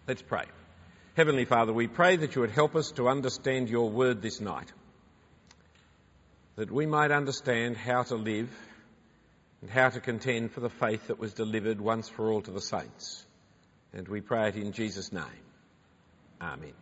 Let's pray. Heavenly Father, we pray that you would help us to understand your word this night, that we might understand how to live and how to contend for the faith that was delivered once for all to the saints. And we pray it in Jesus' name. Amen.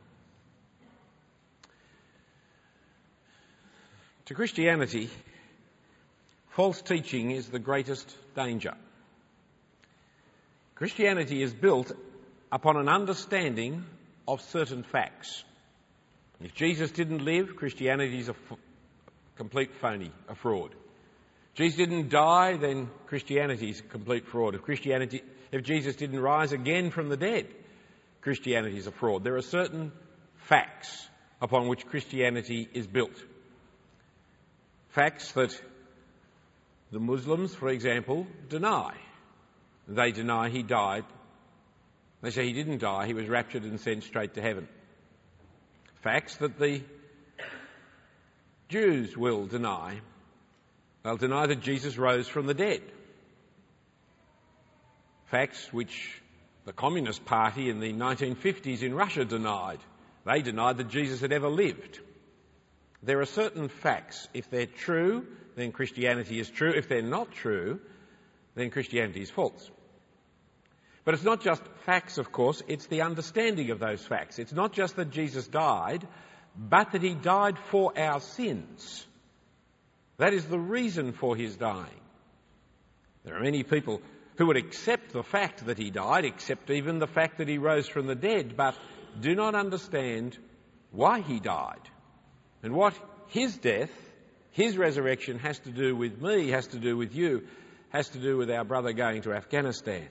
To Christianity, false teaching is the greatest danger. Christianity is built upon an understanding of certain facts. If Jesus didn't live, Christianity is a complete phony, a fraud. Jesus didn't die, then Christianity is a complete fraud. If Jesus didn't rise again from the dead, Christianity is a fraud. There are certain facts upon which Christianity is built. Facts that the Muslims, for example, deny. They deny he died. They say he didn't die, he was raptured and sent straight to heaven. Facts that the Jews will deny. They'll deny that Jesus rose from the dead. Facts which the Communist Party in the 1950s in Russia denied. They denied that Jesus had ever lived. There are certain facts. If they're true, then Christianity is true. If they're not true, then Christianity is false. But it's not just facts, of course, it's the understanding of those facts. It's not just that Jesus died, but that he died for our sins. That is the reason for his dying. There are many people who would accept the fact that he died, accept even the fact that he rose from the dead, but do not understand why he died and what his death, his resurrection has to do with me, has to do with you, has to do with our brother going to Afghanistan.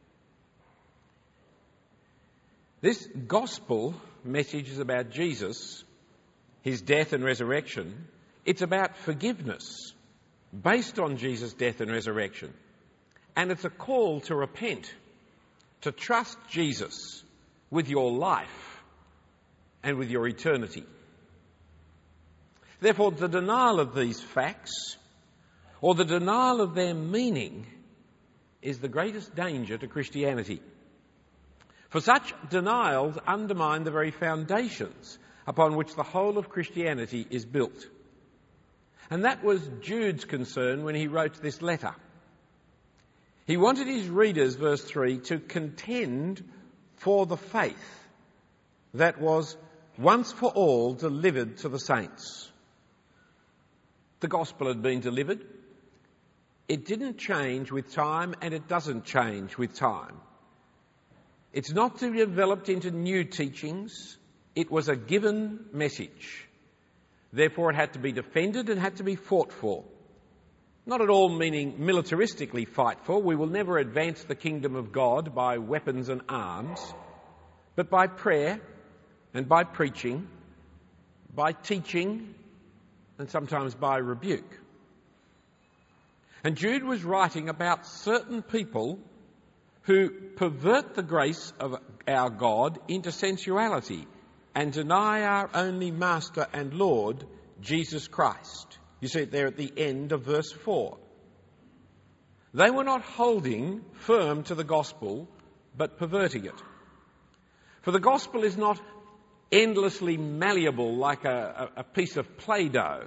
This gospel message is about Jesus, his death and resurrection. It's about forgiveness based on Jesus' death and resurrection. And it's a call to repent, to trust Jesus with your life and with your eternity. Therefore, the denial of these facts, or the denial of their meaning, is the greatest danger to Christianity. For such denials undermine the very foundations upon which the whole of Christianity is built. And that was Jude's concern when he wrote this letter. He wanted his readers, verse 3, to contend for the faith that was once for all delivered to the saints. The gospel had been delivered. It didn't change with time, and it doesn't change with time. It's not to be developed into new teachings. It was a given message. Therefore, it had to be defended and had to be fought for. Not at all meaning militaristically fight for. We will never advance the kingdom of God by weapons and arms, but by prayer and by preaching, by teaching, and sometimes by rebuke. And Jude was writing about certain people who pervert the grace of our God into sensuality and deny our only Master and Lord, Jesus Christ. You see it there at the end of verse 4. They were not holding firm to the gospel, but perverting it. For the gospel is not endlessly malleable like a piece of Play-Doh,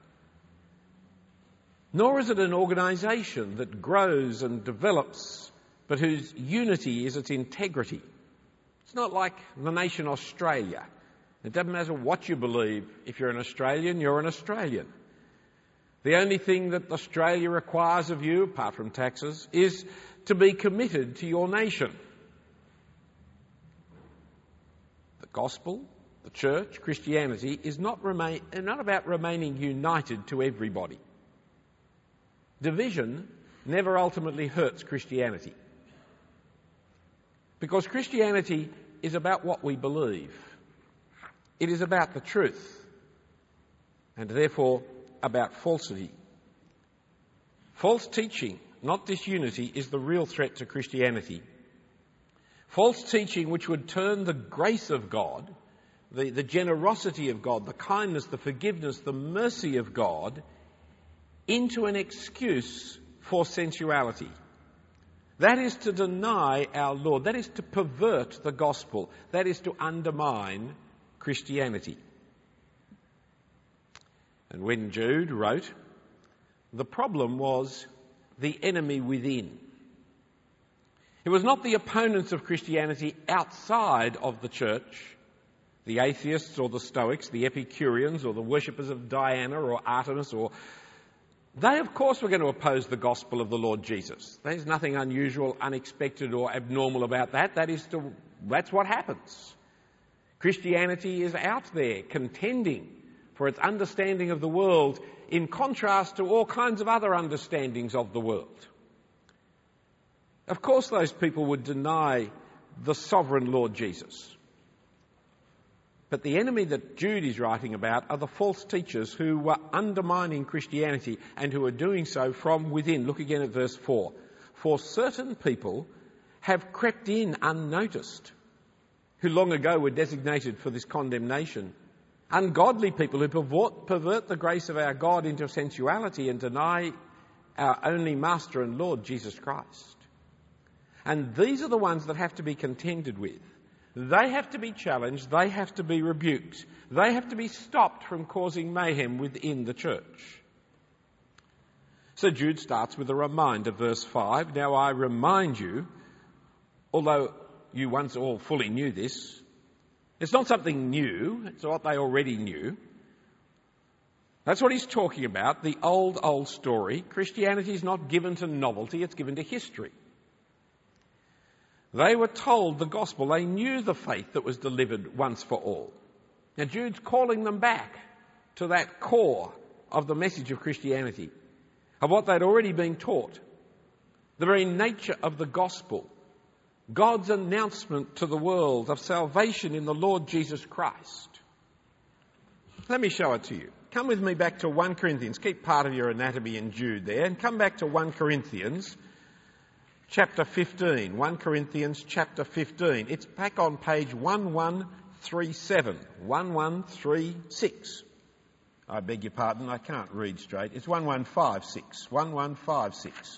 nor is it an organisation that grows and develops but whose unity is its integrity. It's not like the nation Australia. It doesn't matter what you believe. If you're an Australian, you're an Australian. The only thing that Australia requires of you, apart from taxes, is to be committed to your nation. The gospel, the church, Christianity, is not about remaining united to everybody. Division never ultimately hurts Christianity. Because Christianity is about what we believe. It is about the truth, and therefore about falsity. False teaching, not disunity, is the real threat to Christianity. False teaching which would turn the grace of God, the generosity of God, the kindness, the forgiveness, the mercy of God into an excuse for sensuality. That is to deny our Lord. That is to pervert the gospel. That is to undermine Christianity. And when Jude wrote, the problem was the enemy within. It was not the opponents of Christianity outside of the church, the atheists or the Stoics, the Epicureans or the worshippers of Diana or Artemis, or they, of course, were going to oppose the gospel of the Lord Jesus. There's nothing unusual, unexpected or abnormal about that. That's what happens. Christianity is out there contending for its understanding of the world in contrast to all kinds of other understandings of the world. Of course, those people would deny the sovereign Lord Jesus. But the enemy that Jude is writing about are the false teachers who were undermining Christianity and who are doing so from within. Look again at verse 4. For certain people have crept in unnoticed, who long ago were designated for this condemnation. Ungodly people who pervert the grace of our God into sensuality and deny our only Master and Lord, Jesus Christ. And these are the ones that have to be contended with. They have to be challenged, they have to be rebuked, they have to be stopped from causing mayhem within the church. So Jude starts with a reminder, verse 5. Now I remind you, although you once all fully knew this, it's not something new, it's what they already knew. That's what he's talking about, the old story. Christianity is not given to novelty, it's given to history. They were told the gospel. They knew the faith that was delivered once for all. Now Jude's calling them back to that core of the message of Christianity, of what they'd already been taught. The very nature of the gospel. God's announcement to the world of salvation in the Lord Jesus Christ. Let me show it to you. Come with me back to 1 Corinthians. Keep part of your anatomy in Jude there and come back to 1 Corinthians. Chapter 15, 1 Corinthians chapter 15. It's back on page 1137, 1136. I beg your pardon, I can't read straight. It's 1156, 1156.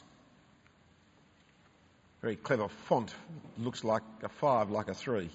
Very clever font, looks like a 5, like a 3.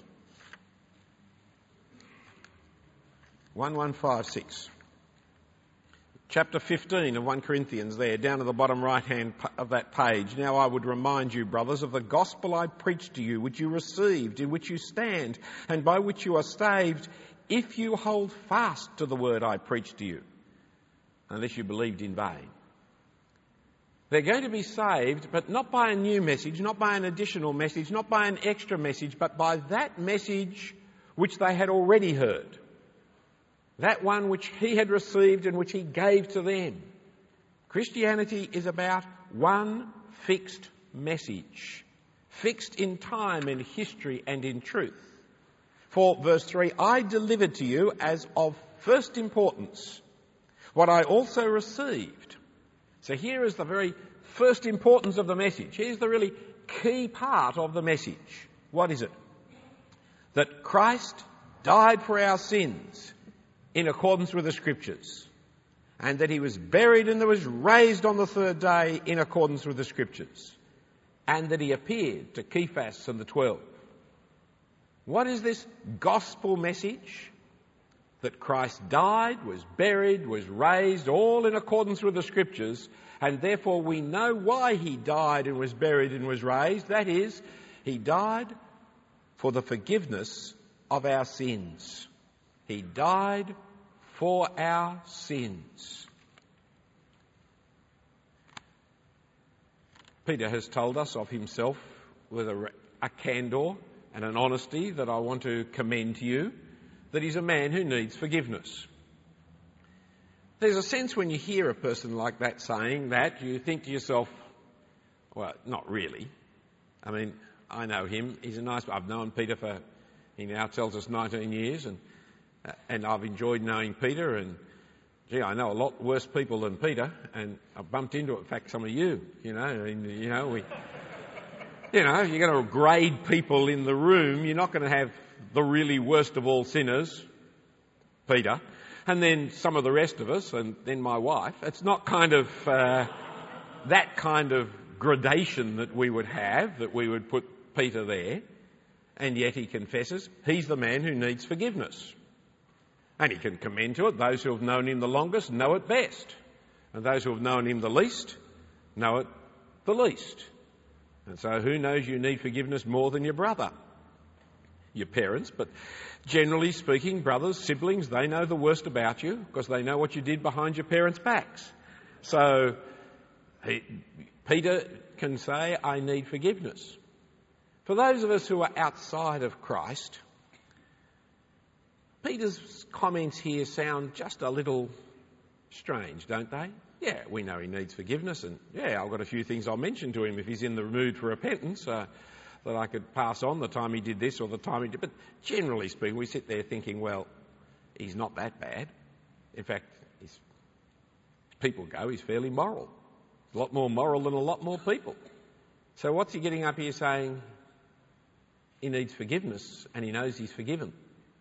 1156. Chapter 15 of 1 Corinthians there, down at the bottom right-hand of that page. Now I would remind you, brothers, of the gospel I preached to you, which you received, in which you stand, and by which you are saved, if you hold fast to the word I preached to you, unless you believed in vain. They're going to be saved, but not by a new message, not by an additional message, not by an extra message, but by that message which they had already heard. That one which he had received and which he gave to them. Christianity is about one fixed message, fixed in time and history and in truth. For verse 3, I delivered to you as of first importance what I also received. So here is the very first importance of the message. Here's the really key part of the message. What is it? That Christ died for our sins in accordance with the Scriptures, and that he was buried and was raised on the third day in accordance with the Scriptures, and that he appeared to Cephas and the 12. What is this gospel message? That Christ died, was buried, was raised, all in accordance with the Scriptures, and therefore we know why he died and was buried and was raised. That is, he died for the forgiveness of our sins. He died for our sins. Peter has told us of himself with a candour and an honesty that I want to commend to you, that he's a man who needs forgiveness. There's a sense when you hear a person like that saying that, you think to yourself, well, not really. I mean, I know him. He's a nice... I've known Peter for, he now tells us, 19 years, and I've enjoyed knowing Peter, and gee, I know a lot worse people than Peter, and I've bumped into, in fact, some of you, you're going to grade people in the room. You're not going to have the really worst of all sinners, Peter, and then some of the rest of us, and then my wife. It's not kind of that kind of gradation that we would have, that we would put Peter there, and yet he confesses he's the man who needs forgiveness. And he can commend to it, those who have known him the longest know it best, and those who have known him the least know it the least. And so who knows you need forgiveness more than your brother? Your parents, but generally speaking, brothers, siblings, they know the worst about you because they know what you did behind your parents' backs. So Peter can say, I need forgiveness. For those of us who are outside of Christ, Peter's comments here sound just a little strange, don't they? Yeah, we know he needs forgiveness, and yeah, I've got a few things I'll mention to him if he's in the mood for repentance that I could pass on the time he did this or the time he did. But generally speaking, we sit there thinking, well, he's not that bad. In fact, people go, he's fairly moral. A lot more moral than a lot more people. So what's he getting up here saying? He needs forgiveness, and he knows he's forgiven.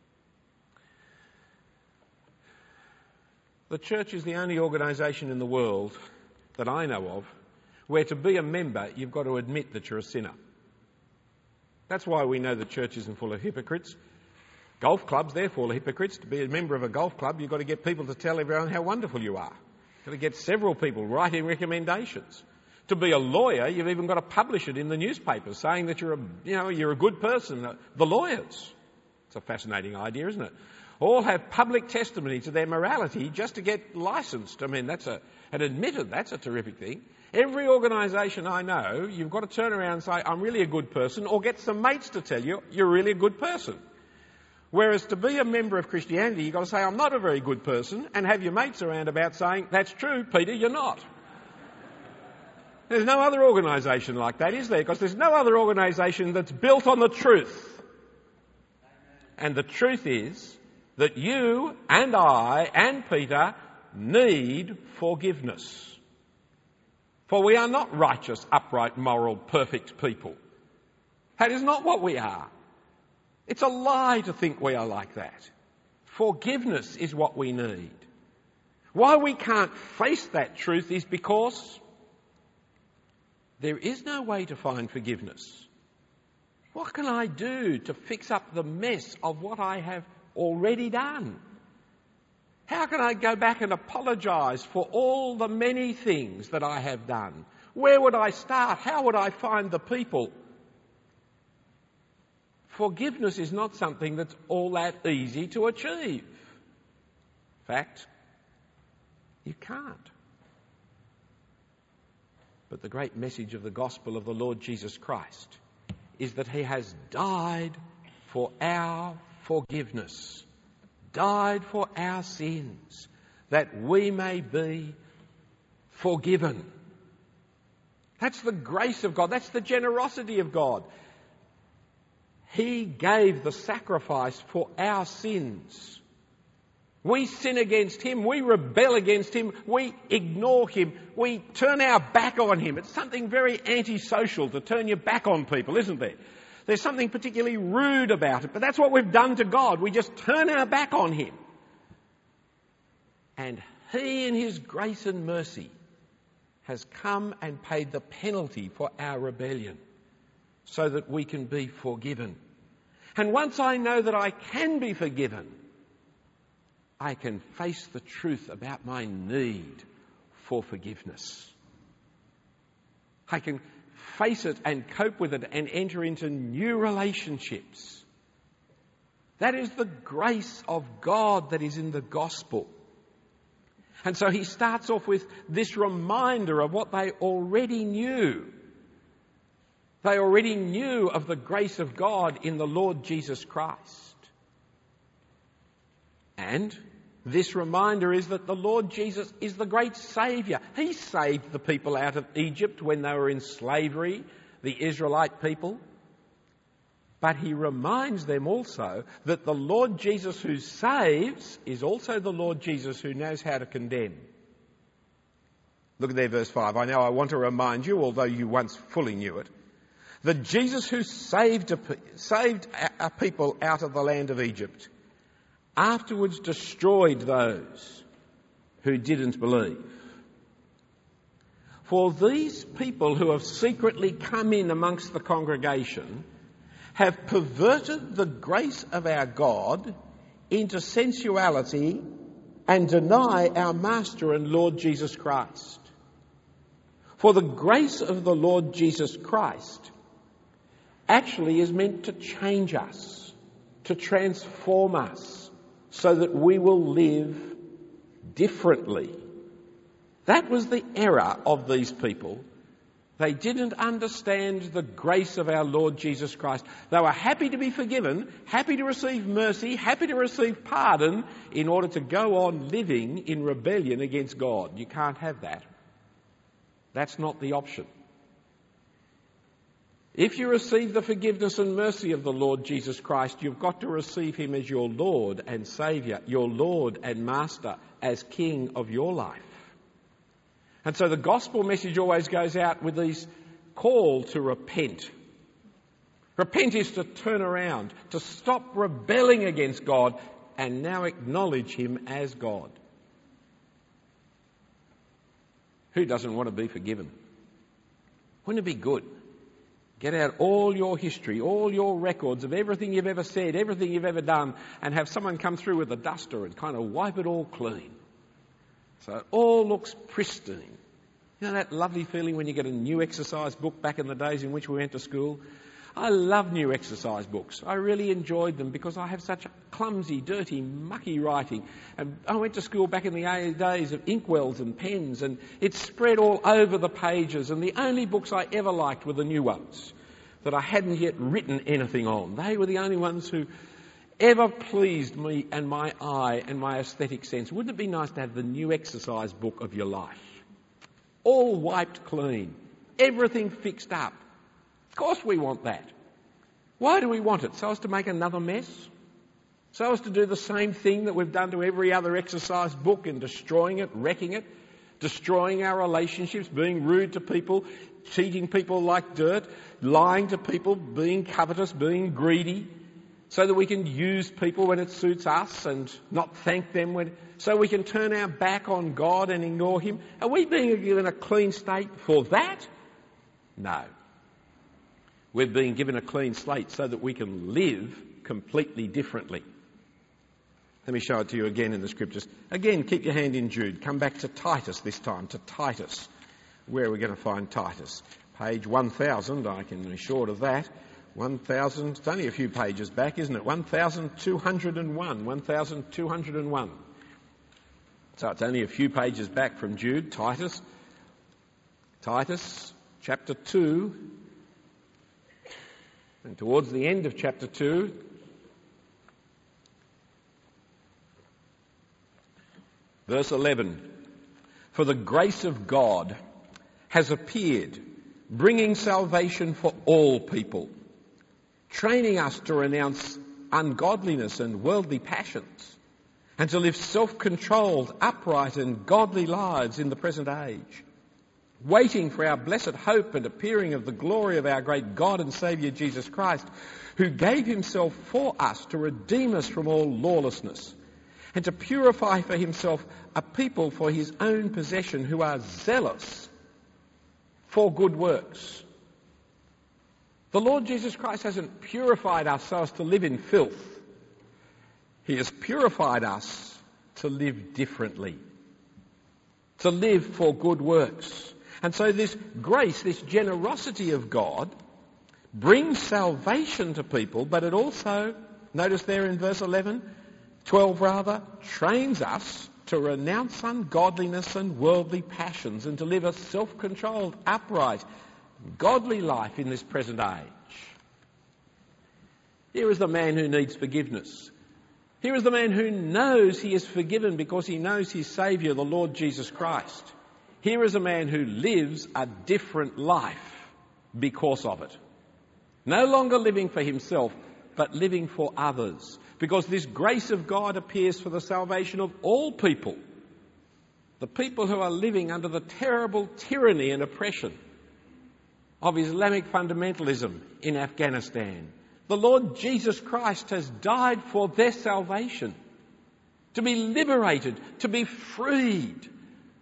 The church is the only organisation in the world that I know of where to be a member you've got to admit that you're a sinner. That's why we know the church isn't full of hypocrites. Golf clubs, they're full of hypocrites. To be a member of a golf club, you've got to get people to tell everyone how wonderful you are. You've got to get several people writing recommendations. To be a lawyer, you've even got to publish it in the newspapers saying that you're a good person. The lawyers. It's a fascinating idea, isn't it? All have public testimony to their morality just to get licensed. I mean, that's a terrific thing. Every organisation I know, you've got to turn around and say, I'm really a good person, or get some mates to tell you, you're really a good person. Whereas to be a member of Christianity, you've got to say, I'm not a very good person, and have your mates around about saying, that's true, Peter, you're not. There's no other organisation like that, is there? Because there's no other organisation that's built on the truth. And the truth is that you and I and Peter need forgiveness. For we are not righteous, upright, moral, perfect people. That is not what we are. It's a lie to think we are like that. Forgiveness is what we need. Why we can't face that truth is because there is no way to find forgiveness. What can I do to fix up the mess of what I have already done? How can I go back and apologise for all the many things that I have done? Where would I start? How would I find the people? Forgiveness is not something that's all that easy to achieve. In fact, you can't. But the great message of the gospel of the Lord Jesus Christ is that he has died for our forgiveness, died for our sins, that we may be forgiven. That's the grace of God. That's the generosity of God. He gave the sacrifice for our sins. We sin against him, we rebel against him, we ignore him, we turn our back on him. It's something very antisocial to turn your back on people, isn't there? There's something particularly rude about it, but that's what we've done to God. We just turn our back on him. And he, in his grace and mercy, has come and paid the penalty for our rebellion so that we can be forgiven. And once I know that I can be forgiven, I can face the truth about my need for forgiveness. I can face it and cope with it and enter into new relationships. That is the grace of God that is in the gospel. And so he starts off with this reminder of what they already knew. They already knew of the grace of God in the Lord Jesus Christ. And this reminder is that the Lord Jesus is the great Saviour. He saved the people out of Egypt when they were in slavery, the Israelite people. But he reminds them also that the Lord Jesus who saves is also the Lord Jesus who knows how to condemn. Look at there, verse 5. I know I want to remind you, although you once fully knew it, that Jesus who saved a people out of the land of Egypt afterwards destroyed those who didn't believe. For these people who have secretly come in amongst the congregation have perverted the grace of our God into sensuality and deny our Master and Lord Jesus Christ. For the grace of the Lord Jesus Christ actually is meant to change us, to transform us, so that we will live differently. That was the error of these people. They didn't understand the grace of our Lord Jesus Christ. They were happy to be forgiven, happy to receive mercy, happy to receive pardon in order to go on living in rebellion against God. You can't have that. That's not the option. If you receive the forgiveness and mercy of the Lord Jesus Christ, you've got to receive him as your Lord and Saviour, your Lord and Master, as King of your life. And so the gospel message always goes out with these call to repent. Repent is to turn around, to stop rebelling against God and now acknowledge him as God. Who doesn't want to be forgiven? Wouldn't it be good? Get out all your history, all your records of everything you've ever said, everything you've ever done, and have someone come through with a duster and kind of wipe it all clean. So it all looks pristine. You know that lovely feeling when you get a new exercise book back in the days in which we went to school? I love new exercise books. I really enjoyed them because I have such clumsy, dirty, mucky writing. And I went to school back in the days of inkwells and pens, and it spread all over the pages. And the only books I ever liked were the new ones that I hadn't yet written anything on. They were the only ones who ever pleased me and my eye and my aesthetic sense. Wouldn't it be nice to have the new exercise book of your life? All wiped clean, everything fixed up. Of course we want that. Why do we want it? So as to make another mess? So as to do the same thing that we've done to every other exercise book in destroying it, wrecking it, destroying our relationships, being rude to people, treating people like dirt, lying to people, being covetous, being greedy, so that we can use people when it suits us and not thank them so we can turn our back on God and ignore him. Are we being given a clean slate for that? No. We're being given a clean slate so that we can live completely differently. Let me show it to you again in the scriptures. Again, keep your hand in Jude. Come back to Titus this time, to Titus. Where are we going to find Titus? Page 1000, I can be assured of that. 1,000, it's only a few pages back, isn't it? 1,201, 1,201. So it's only a few pages back from Jude, Titus. Titus, chapter 2. And towards the end of chapter 2, verse 11. For the grace of God has appeared, bringing salvation for all people, training us to renounce ungodliness and worldly passions, and to live self-controlled, upright and godly lives in the present age, waiting for our blessed hope and appearing of the glory of our great God and Saviour Jesus Christ, who gave himself for us to redeem us from all lawlessness, and to purify for himself a people for his own possession who are zealous for good works. The Lord Jesus Christ hasn't purified us so as to live in filth. He has purified us to live differently, to live for good works. And so this grace, this generosity of God, brings salvation to people, but it also, notice there in verse 12 rather, trains us to renounce ungodliness and worldly passions and to live a self-controlled, upright, godly life in this present age. Here is the man who needs forgiveness. Here is the man who knows he is forgiven because he knows his Saviour, the Lord Jesus Christ. Here is a man who lives a different life because of it. No longer living for himself, but living for others. Because this grace of God appears for the salvation of all people. The people who are living under the terrible tyranny and oppression of Islamic fundamentalism in Afghanistan. The Lord Jesus Christ has died for their salvation, to be liberated, to be freed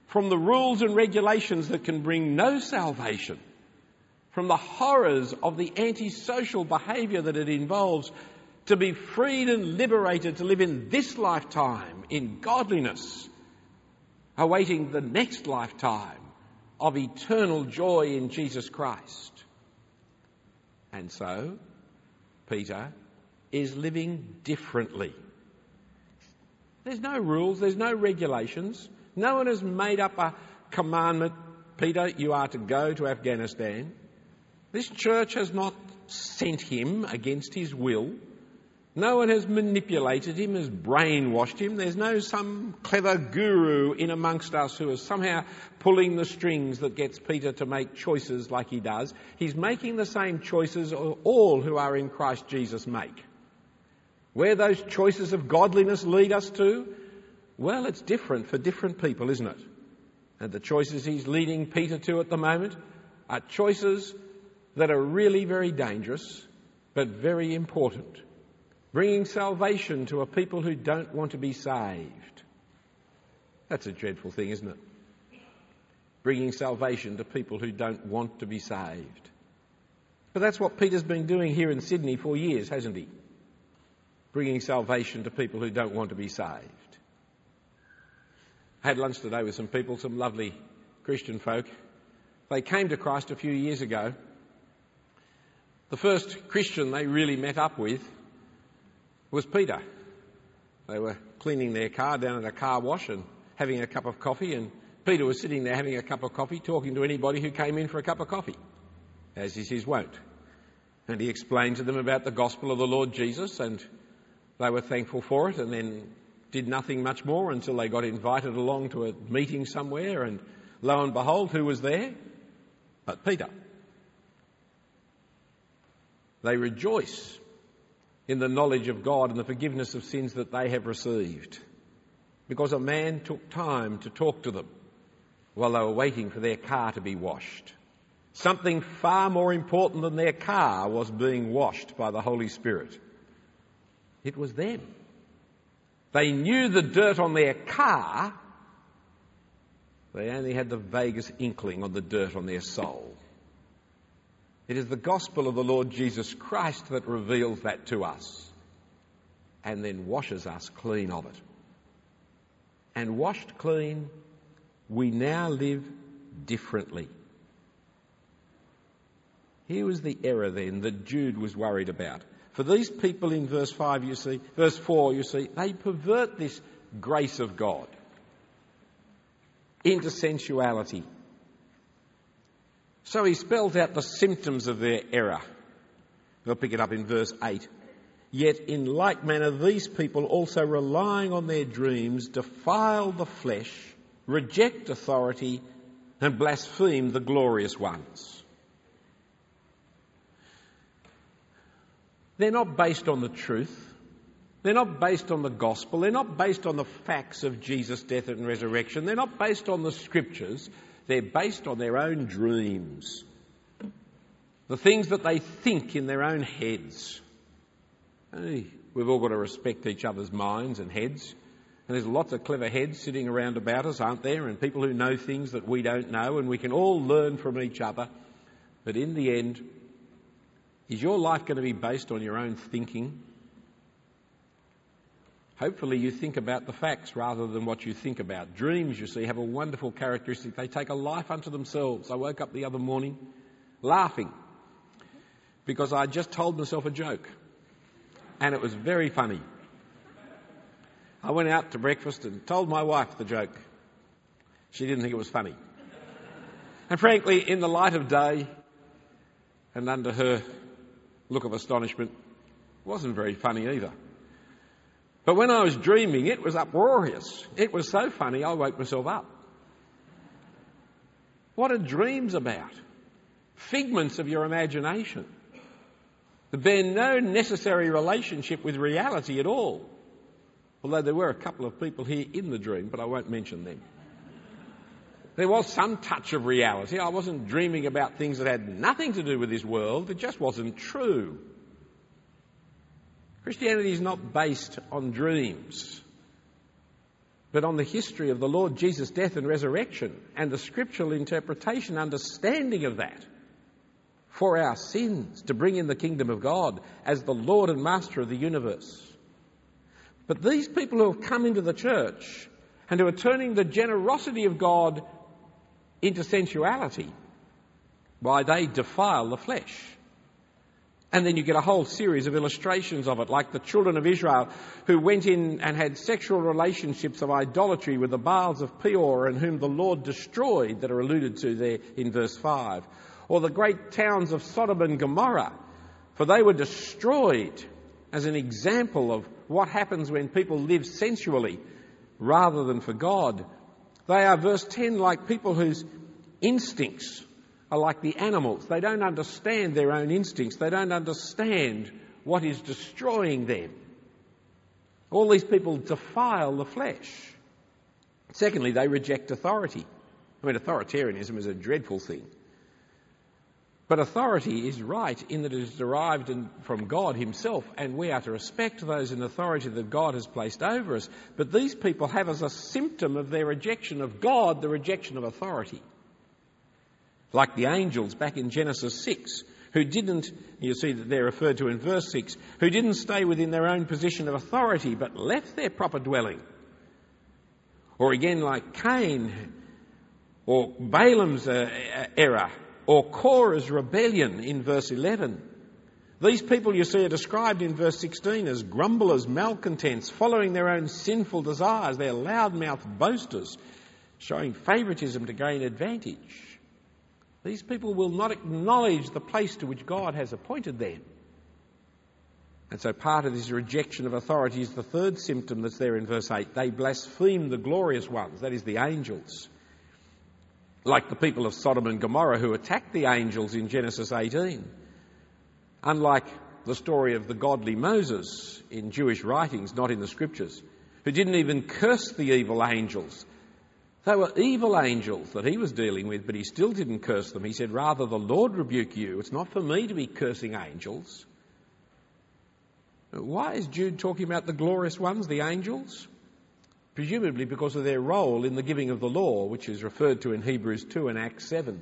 from the rules and regulations that can bring no salvation, from the horrors of the antisocial behaviour that it involves, to be freed and liberated to live in this lifetime in godliness, awaiting the next lifetime of eternal joy in Jesus Christ. And so, Peter is living differently. There's no rules, there's no regulations. No one has made up a commandment, Peter, you are to go to Afghanistan. This church has not sent him against his will. No one has manipulated him, has brainwashed him. There's no some clever guru in amongst us who is somehow pulling the strings that gets Peter to make choices like he does. He's making the same choices all who are in Christ Jesus make. Where those choices of godliness lead us to, well, it's different for different people, isn't it? And the choices he's leading Peter to at the moment are choices that are really very dangerous, but very important. Bringing salvation to a people who don't want to be saved. That's a dreadful thing, isn't it? Bringing salvation to people who don't want to be saved. But that's what Peter's been doing here in Sydney for years, hasn't he? Bringing salvation to people who don't want to be saved. I had lunch today with some people, some lovely Christian folk. They came to Christ a few years ago. The first Christian they really met up with was Peter. They were cleaning their car down at a car wash and having a cup of coffee, and Peter was sitting there having a cup of coffee, talking to anybody who came in for a cup of coffee, as is his wont. And he explained to them about the gospel of the Lord Jesus, and they were thankful for it, and then did nothing much more until they got invited along to a meeting somewhere, and lo and behold, who was there? But Peter. They rejoice in the knowledge of God and the forgiveness of sins that they have received, because a man took time to talk to them while they were waiting for their car to be washed. Something far more important than their car was being washed by the Holy Spirit. It was them. They knew the dirt on their car. They only had the vaguest inkling on the dirt on their soul. It is the gospel of the Lord Jesus Christ that reveals that to us and then washes us clean of it. And washed clean, we now live differently. Here was the error then that Jude was worried about. For these people in verse 4, you see, they pervert this grace of God into sensuality. So he spells out the symptoms of their error. We'll pick it up in verse 8. Yet in like manner these people also, relying on their dreams, defile the flesh, reject authority, and blaspheme the glorious ones. They're not based on the truth. They're not based on the gospel. They're not based on the facts of Jesus' death and resurrection. They're not based on the scriptures. They're based on their own dreams. The things that they think in their own heads. Hey, we've all got to respect each other's minds and heads. And there's lots of clever heads sitting around about us, aren't there? And people who know things that we don't know, and we can all learn from each other. But in the end, is your life going to be based on your own thinking? Hopefully you think about the facts rather than what you think about. Dreams, you see, have a wonderful characteristic. They take a life unto themselves. I woke up the other morning laughing because I just told myself a joke, and it was very funny. I went out to breakfast and told my wife the joke. She didn't think it was funny. And frankly, in the light of day and under her look of astonishment, it wasn't very funny either. But when I was dreaming, it was uproarious. It was so funny, I woke myself up. What are dreams about? Figments of your imagination that bear no necessary relationship with reality at all. Although there were a couple of people here in the dream, but I won't mention them. There was some touch of reality. I wasn't dreaming about things that had nothing to do with this world. It just wasn't true. Christianity is not based on dreams. but on the history of the Lord Jesus' death and resurrection and the scriptural interpretation, understanding of that for our sins, to bring in the kingdom of God as the Lord and Master of the universe. But these people who have come into the church and who are turning the generosity of God into sensuality, why, they defile the flesh. And then you get a whole series of illustrations of it, like the children of Israel who went in and had sexual relationships of idolatry with the Baals of Peor, and whom the Lord destroyed, that are alluded to there in verse 5. Or the great towns of Sodom and Gomorrah, for they were destroyed as an example of what happens when people live sensually rather than for God. They are, verse 10, like people whose instincts are like the animals. They don't understand their own instincts. They don't understand what is destroying them. All these people defile the flesh. Secondly, they reject authority. I mean, authoritarianism is a dreadful thing. But authority is right in that it is derived from God himself, and we are to respect those in authority that God has placed over us. But these people have as a symptom of their rejection of God the rejection of authority. Like the angels back in Genesis 6, who didn't, you see that they're referred to in verse 6, who didn't stay within their own position of authority but left their proper dwelling. Or again like Cain, or Balaam's error, or Korah's rebellion in verse 11. These people, you see, are described in verse 16 as grumblers, malcontents, following their own sinful desires. They're loudmouthed boasters, showing favouritism to gain advantage. These people will not acknowledge the place to which God has appointed them. And so part of this rejection of authority is the third symptom that's there in verse 8. They blaspheme the glorious ones, that is the angels. Like the people of Sodom and Gomorrah who attacked the angels in Genesis 18. Unlike the story of the godly Moses in Jewish writings, not in the scriptures, who didn't even curse the evil angels. They were evil angels that he was dealing with, but he still didn't curse them. He said, rather the Lord rebuke you. It's not for me to be cursing angels. Why is Jude talking about the glorious ones, the angels? Presumably because of their role in the giving of the law, which is referred to in Hebrews 2 and Acts 7.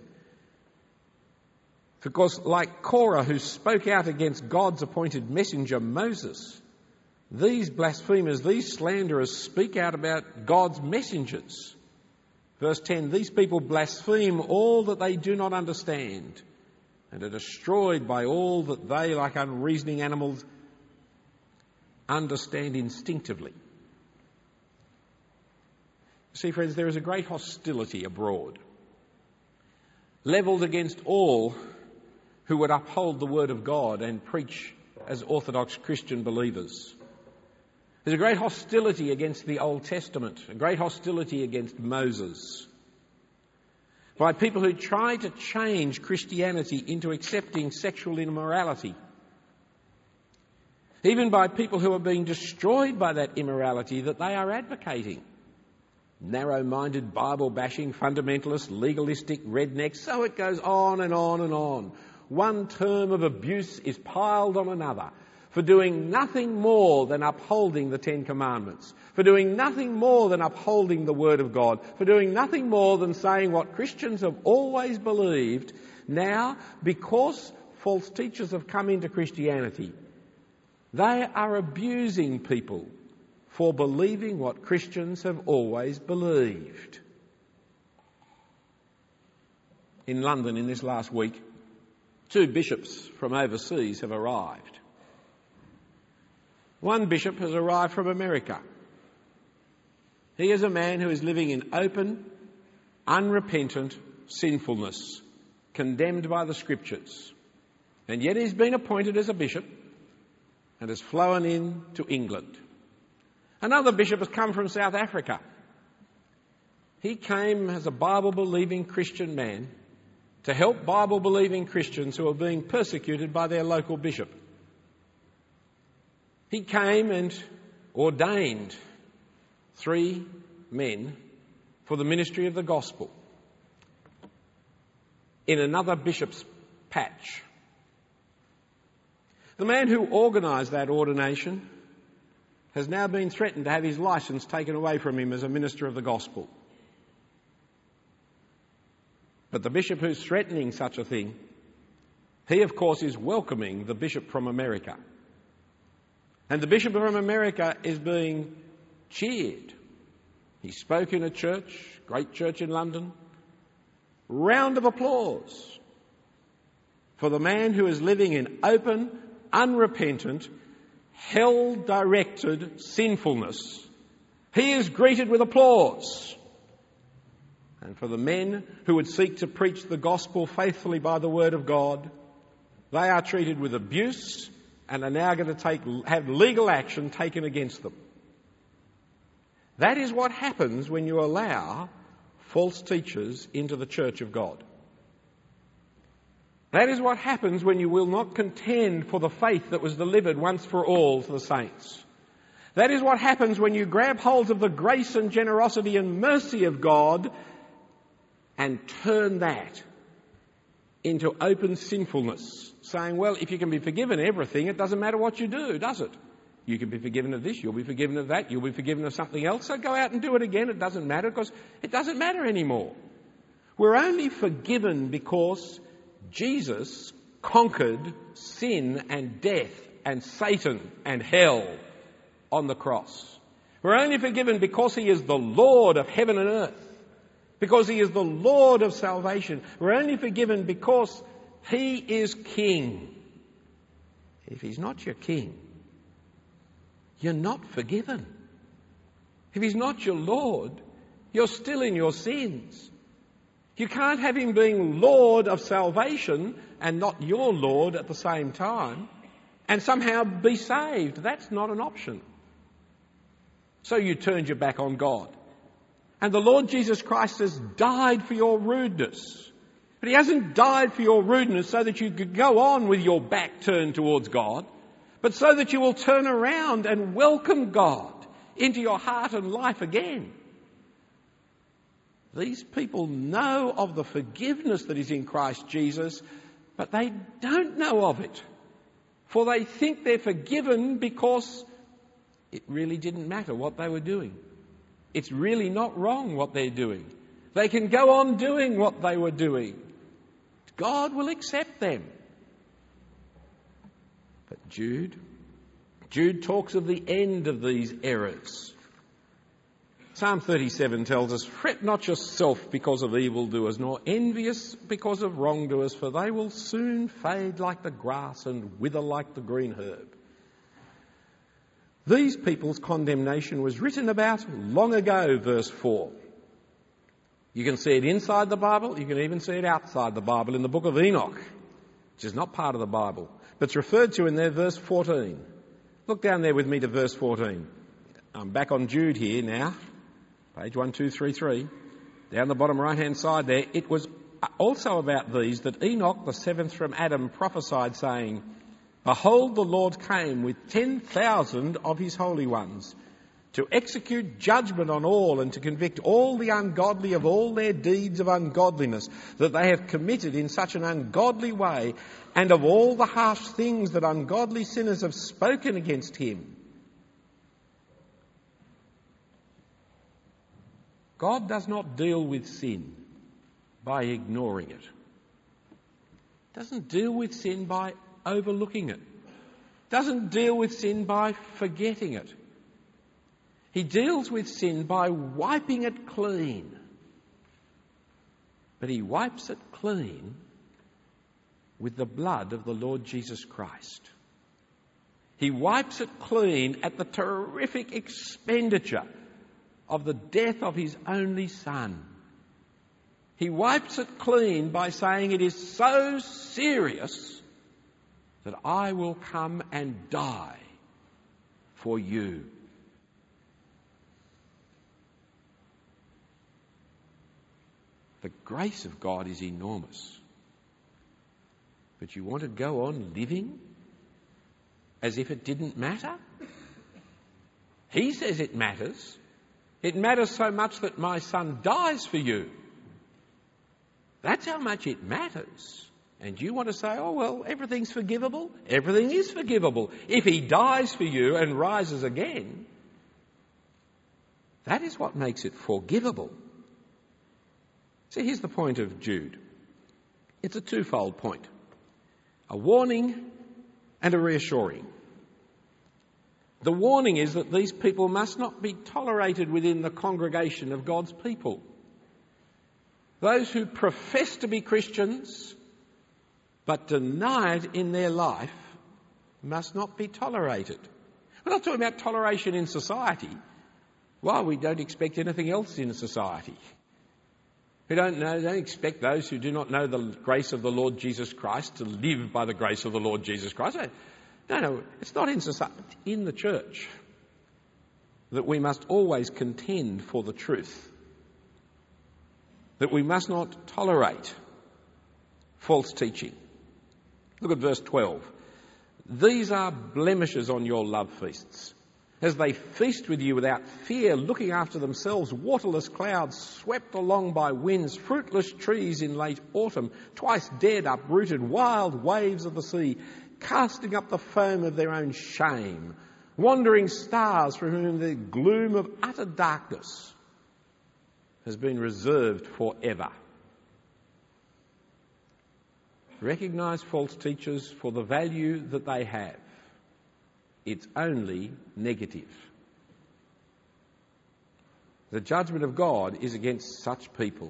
Because like Korah, who spoke out against God's appointed messenger Moses, these blasphemers, these slanderers speak out about God's messengers. Verse 10, these people blaspheme all that they do not understand and are destroyed by all that they, like unreasoning animals, understand instinctively. See, friends, there is a great hostility abroad, levelled against all who would uphold the Word of God and preach as Orthodox Christian believers. There's a great hostility against the Old Testament, a great hostility against Moses, by people who try to change Christianity into accepting sexual immorality, even by people who are being destroyed by that immorality that they are advocating. Narrow-minded, Bible-bashing, fundamentalist, legalistic rednecks, so it goes on and on and on. One term of abuse is piled on another for doing nothing more than upholding the Ten Commandments, for doing nothing more than upholding the Word of God, for doing nothing more than saying what Christians have always believed. Now, because false teachers have come into Christianity, they are abusing people for believing what Christians have always believed. In London in this last week, 2 bishops from overseas have arrived. One bishop has arrived from America. He is a man who is living in open, unrepentant sinfulness, condemned by the Scriptures. And yet he's been appointed as a bishop and has flown in to England. Another bishop has come from South Africa. He came as a Bible-believing Christian man to help Bible-believing Christians who are being persecuted by their local bishop. He came and ordained 3 men for the ministry of the gospel in another bishop's patch. The man who organised that ordination has now been threatened to have his licence taken away from him as a minister of the gospel. But the bishop who's threatening such a thing, he of course is welcoming the bishop from America. And the bishop from America is being cheered. He spoke in a church, great church in London. Round of applause for the man who is living in open, unrepentant, hell-directed sinfulness. He is greeted with applause. And for the men who would seek to preach the gospel faithfully by the word of God, they are treated with abuse and are now going to have legal action taken against them. That is what happens when you allow false teachers into the church of God. That is what happens when you will not contend for the faith that was delivered once for all to the saints. That is what happens when you grab hold of the grace and generosity and mercy of God and turn that into open sinfulness, saying, well, if you can be forgiven everything, it doesn't matter what you do, does it? You can be forgiven of this, you'll be forgiven of that, you'll be forgiven of something else, so go out and do it again. It doesn't matter, because it doesn't matter anymore. We're only forgiven because Jesus conquered sin and death and Satan and hell on the cross. We're only forgiven because he is the Lord of heaven and earth, because he is the Lord of salvation. We're only forgiven because he is King. If he's not your King, you're not forgiven. If he's not your Lord, you're still in your sins. You can't have him being Lord of salvation and not your Lord at the same time and somehow be saved. That's not an option. So you turned your back on God. And the Lord Jesus Christ has died for your rudeness. But he hasn't died for your rudeness so that you could go on with your back turned towards God, but so that you will turn around and welcome God into your heart and life again. These people know of the forgiveness that is in Christ Jesus, but they don't know of it. For they think they're forgiven because it really didn't matter what they were doing. It's really not wrong what they're doing. They can go on doing what they were doing. God will accept them. But Jude talks of the end of these errors. Psalm 37 tells us, fret not yourself because of evildoers, nor envious because of wrongdoers, for they will soon fade like the grass and wither like the green herb. These people's condemnation was written about long ago, verse 4. You can see it inside the Bible, you can even see it outside the Bible in the book of Enoch, which is not part of the Bible, but it's referred to in there, verse 14. Look down there with me to verse 14. I'm back on Jude here now. Page 1233, down the bottom right-hand side there, it was also about these that Enoch, the seventh from Adam, prophesied, saying, behold, the Lord came with 10,000 of his holy ones to execute judgment on all and to convict all the ungodly of all their deeds of ungodliness that they have committed in such an ungodly way, and of all the harsh things that ungodly sinners have spoken against him. God does not deal with sin by ignoring it. Doesn't deal with sin by overlooking it. Doesn't deal with sin by forgetting it. He deals with sin by wiping it clean. But he wipes it clean with the blood of the Lord Jesus Christ. He wipes it clean at the terrific expenditure of the death of his only Son. He wipes it clean by saying, it is so serious that I will come and die for you. The grace of God is enormous. But you want to go on living as if it didn't matter? He says it matters. It matters so much that my Son dies for you. That's how much it matters. And you want to say, oh, well, everything's forgivable? Everything is forgivable. If he dies for you and rises again, that is what makes it forgivable. See, here's the point of Jude. It's a twofold point. A warning and a reassuring. The warning is that these people must not be tolerated within the congregation of God's people. Those who profess to be Christians but deny it in their life must not be tolerated. We're not talking about toleration in society. Well, we don't expect anything else in society. We don't expect those who do not know the grace of the Lord Jesus Christ to live by the grace of the Lord Jesus Christ. No, it's not in society. It's in the church that we must always contend for the truth. That we must not tolerate false teaching. Look at verse 12. These are blemishes on your love feasts, as they feast with you without fear, looking after themselves, waterless clouds swept along by winds, fruitless trees in late autumn, twice dead, uprooted, wild waves of the sea, casting up the foam of their own shame, wandering stars from whom the gloom of utter darkness has been reserved forever. Recognise false teachers for the value that they have. It's only negative. The judgment of God is against such people.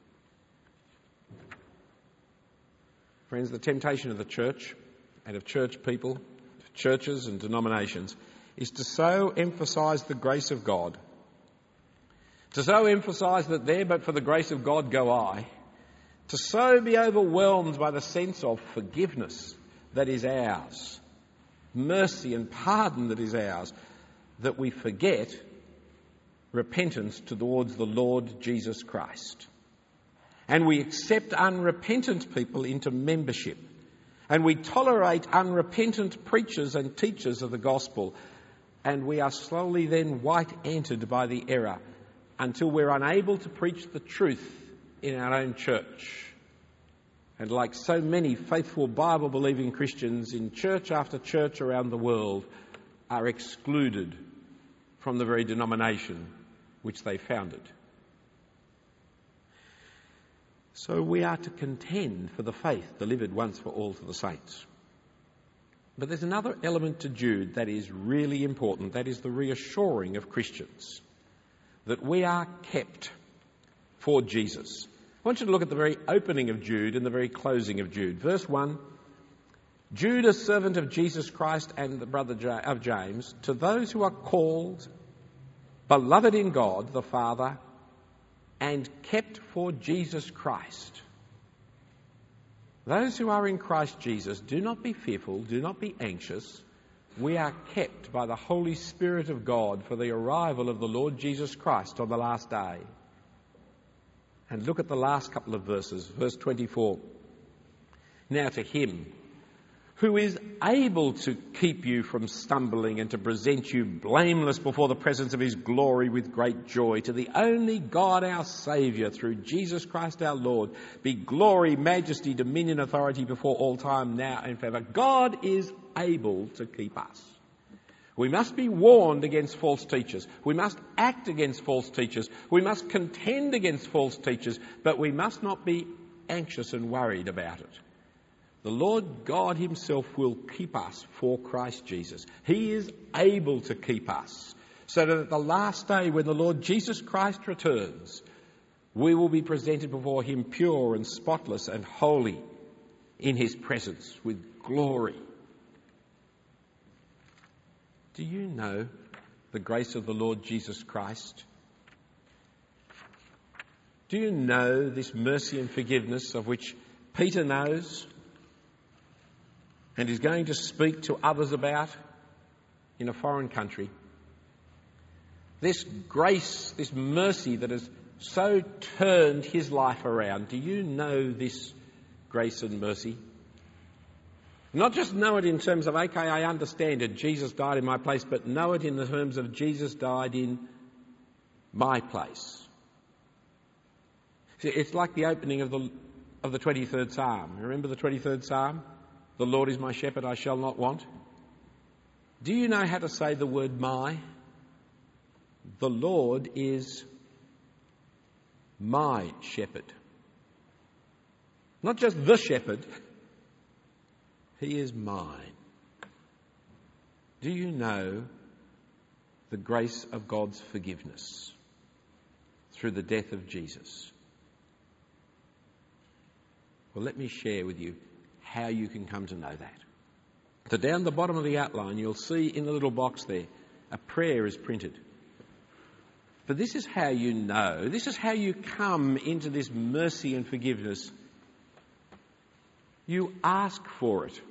Friends, the temptation of the church and of church people, churches and denominations, is to so emphasise the grace of God, to so emphasise that there but for the grace of God go I, to so be overwhelmed by the sense of forgiveness that is ours, mercy and pardon that is ours, that we forget repentance towards the Lord Jesus Christ. And we accept unrepentant people into membership. And we tolerate unrepentant preachers and teachers of the gospel. And we are slowly then white-anted by the error until we're unable to preach the truth in our own church. And like so many faithful Bible-believing Christians in church after church around the world are excluded from the very denomination which they founded. So we are to contend for the faith delivered once for all to the saints. But there's another element to Jude that is really important. That is the reassuring of Christians that we are kept for Jesus. I want you to look at the very opening of Jude and the very closing of Jude. Verse 1, Jude, a servant of Jesus Christ and the brother of James, to those who are called, beloved in God the Father, and kept for Jesus Christ. Those who are in Christ Jesus, do not be fearful, do not be anxious. We are kept by the Holy Spirit of God for the arrival of the Lord Jesus Christ on the last day. And look at the last couple of verses, verse 24. Now to him who is able to keep you from stumbling and to present you blameless before the presence of his glory with great joy, to the only God our Saviour, through Jesus Christ our Lord, be glory, majesty, dominion, authority before all time, now and forever. God is able to keep us. We must be warned against false teachers. We must act against false teachers. We must contend against false teachers, but we must not be anxious and worried about it. The Lord God himself will keep us for Christ Jesus. He is able to keep us so that at the last day when the Lord Jesus Christ returns, we will be presented before him pure and spotless and holy in his presence with glory. Do you know the grace of the Lord Jesus Christ? Do you know this mercy and forgiveness of which Peter knows and is going to speak to others about in a foreign country? This grace, this mercy that has so turned his life around. Do you know this grace and mercy? Not just know it in terms of, okay, I understand it, Jesus died in my place, but know it in the terms of Jesus died in my place. See, it's like the opening of the of the 23rd Psalm. Remember the 23rd Psalm? The Lord is my shepherd, I shall not want. Do you know how to say the word my? The Lord is my shepherd. Not just the shepherd, he is mine. Do you know the grace of God's forgiveness through the death of Jesus? Well, let me share with you how you can come to know that. So down the bottom of the outline, you'll see in the little box there, a prayer is printed. But this is how you know, this is how you come into this mercy and forgiveness. You ask for it.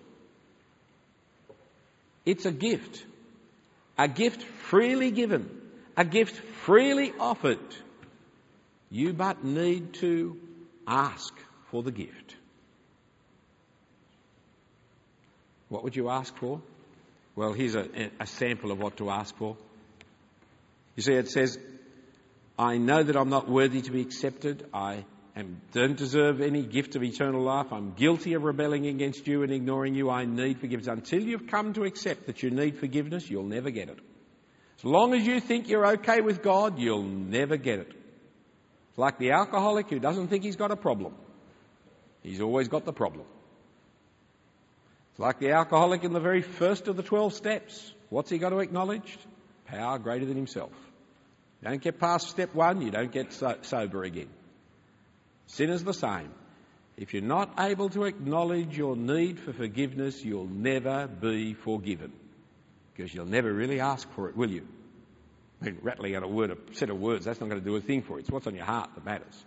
It's a gift freely given, a gift freely offered. You but need to ask for the gift. What would you ask for? Well, here's a sample of what to ask for. You see, it says, I know that I'm not worthy to be accepted. I don't deserve any gift of eternal life. I'm guilty of rebelling against you and ignoring you. I need forgiveness. Until you've come to accept that you need forgiveness, you'll never get it. As long as you think you're okay with God, you'll never get it. It's like the alcoholic who doesn't think he's got a problem. He's always got the problem. It's like the alcoholic in the very first of the 12 steps. What's he got to acknowledge? Power greater than himself. You don't get past step 1, you don't get sober again. Sin is the same. If you're not able to acknowledge your need for forgiveness, you'll never be forgiven. Because you'll never really ask for it, will you? I mean, rattling out a set of words, that's not going to do a thing for you. It's what's on your heart that matters.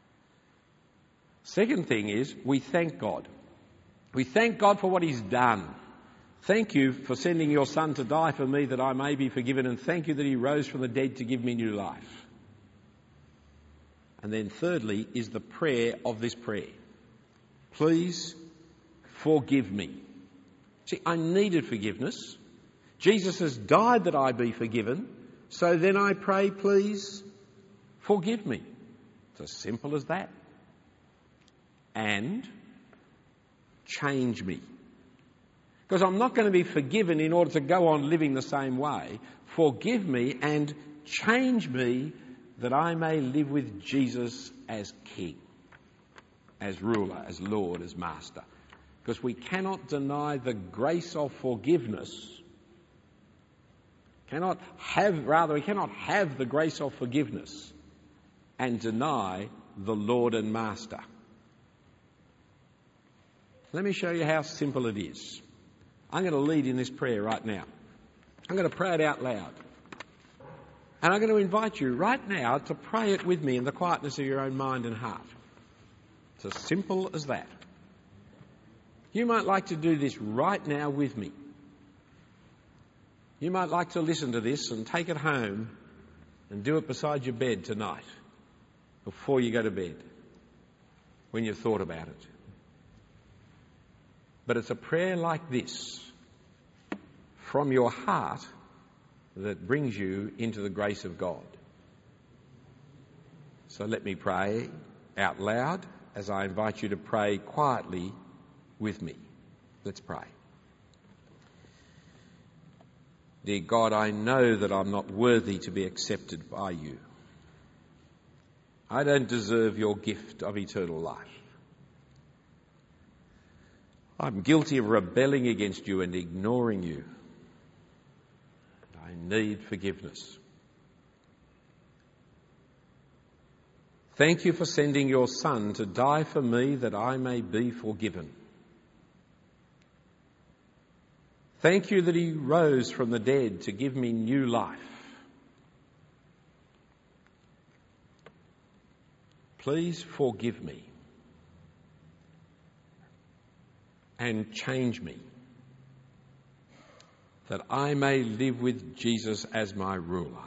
Second thing is, we thank God. We thank God for what he's done. Thank you for sending your Son to die for me that I may be forgiven, and thank you that he rose from the dead to give me new life. And then thirdly is the prayer of this prayer. Please forgive me. See, I needed forgiveness. Jesus has died that I be forgiven. So then I pray, please forgive me. It's as simple as that. And change me. Because I'm not going to be forgiven in order to go on living the same way. Forgive me and change me that I may live with Jesus as King, as ruler, as Lord, as Master. Because we cannot deny the grace of forgiveness. We cannot have the grace of forgiveness and deny the Lord and Master. Let me show you how simple it is. I'm going to lead in this prayer right now. I'm going to pray it out loud. And I'm going to invite you right now to pray it with me in the quietness of your own mind and heart. It's as simple as that. You might like to do this right now with me. You might like to listen to this and take it home and do it beside your bed tonight, before you go to bed, when you've thought about it. But it's a prayer like this, from your heart, that brings you into the grace of God. So let me pray out loud as I invite you to pray quietly with me. Let's pray. Dear God, I know that I'm not worthy to be accepted by you. I don't deserve your gift of eternal life. I'm guilty of rebelling against you and ignoring you. I need forgiveness. Thank you for sending your Son to die for me that I may be forgiven. Thank you that he rose from the dead to give me new life. Please forgive me and change me, that I may live with Jesus as my ruler.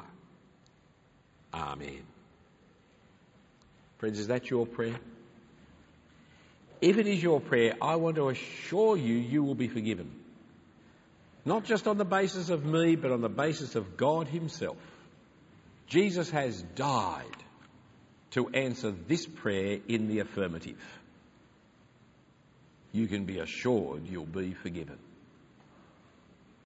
Amen. Friends, is that your prayer? If it is your prayer, I want to assure you, you will be forgiven. Not just on the basis of me, but on the basis of God himself. Jesus has died to answer this prayer in the affirmative. you can be assured you'll be forgiven.